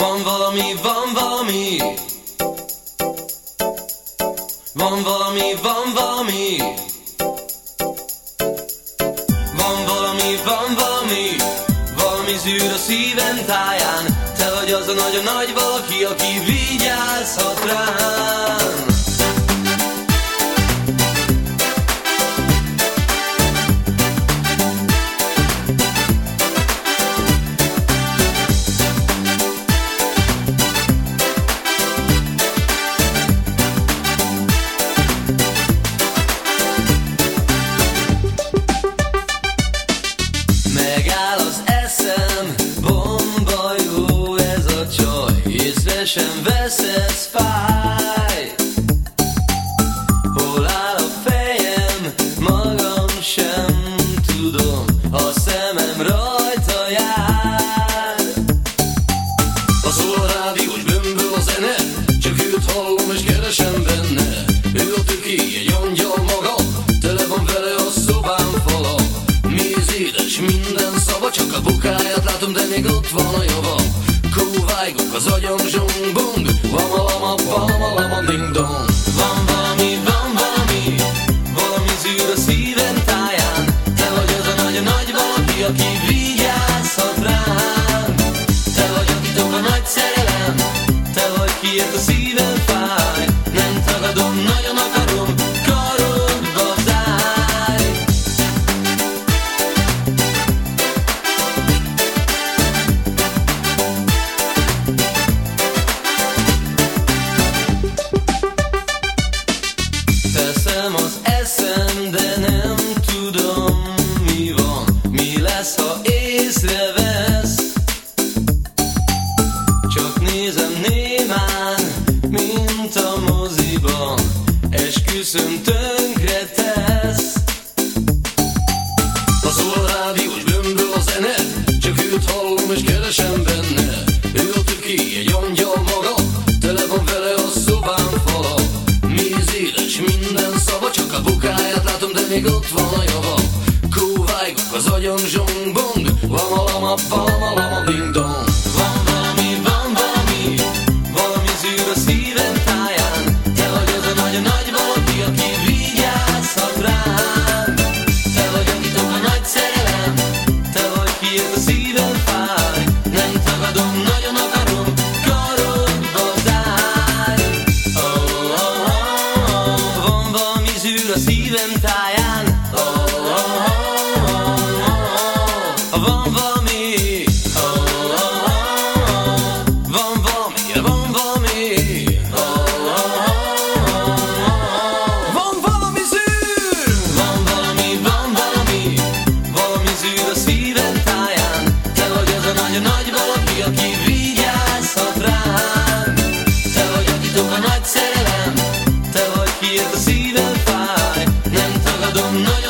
Van valami, van valami. Van valami, van valami. Van valami, van valami. Valami zűr a szívem táján. Te vagy az a nagyon nagy valaki, aki vigyázhat rám. Megáll az eszem, bomba jó ez a csaj, észre sem veszed, fáj. Hol áll a fejem, magam sem tudom, a szemem rajta jár. A szól a rádiós bömböl a zene, csak őt hallom és keresem benne. Ő a töké, egy angyal maga, tele van vele a szobám fala. Méz édes, minden szava, csak a bukáját látom, de még ott van a java. Kóvájgok, az agyam zsong-bong, lama-lama, ding-dong. Van valami, van valami. Valami zűr a szívem táján. Te vagy az a nagyon nagy valaki, aki vigyázhat rám. Te vagy a titok, a nagy szerelem. Te vagy kiért a szívem fáj. Nem tagadom, nagyon akarom, karodba zárj. Teszem az eszem, de nem tudom, mi van, mi lesz, ha észrevesz. Csak nézem némán, mint a moziban, esküszöm tönkre tesz. A szól a rádiós bömböl a zene, csak őt hallom és keresem benne. Ő a töké, egy angyal maga, tele van vele a szobám fala. Méz édes, minden szava, csak a bukáját látom, de még ott van a java. Kóvájgok, az agyam zsong-bong, lama-lama, ding-dong. Van valami, van valami. Valami zűr a szívem táján. Te vagy az a nagyon nagy valaki, aki vigyázhat rám. Te vagy a titok, a nagy szerelem. Te vagy kiért a szívem fáj. Nem tagadom, nagyon akarom, karodba zárj. Oh, oh, oh, oh. Van valami zűr a szívem táján. Oh, oh, oh, oh, oh. Van valami. Oh, oh, oh, oh. Van valami, van valami. Oh, oh, oh, oh. Van valami zűr. Van valami, van valami. Valami zűr a szívem táján. Te vagy az a nagyon nagy valaki, aki vigyázhat rám. Te vagy a titok, a nagy szerelem. Te vagy kiért a szívem fáj. Nem tagadom,